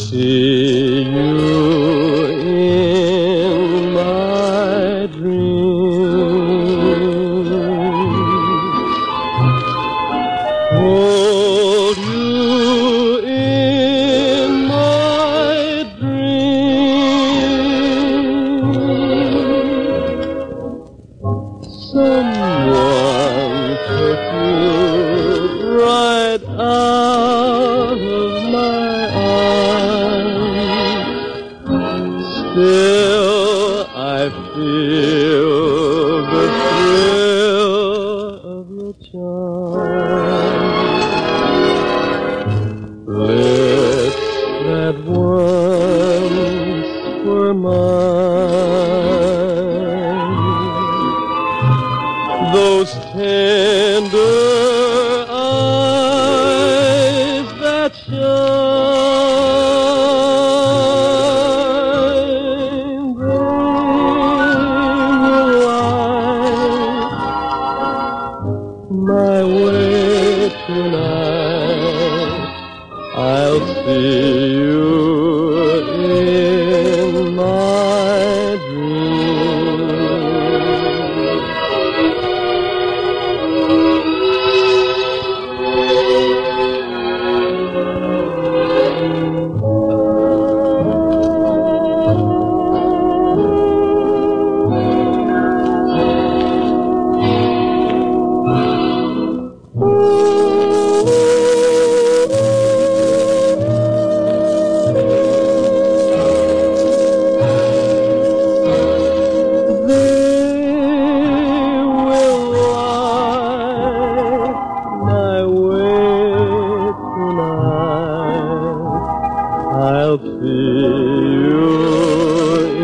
see you in my dreams, hold you in my dreams. Someone took you right out of my arms. Still I feel the thrill of your charm. Lips that once were mine, those tender eyes that shine, they will light my way tonight. I'll see you in my dreams. I'll see you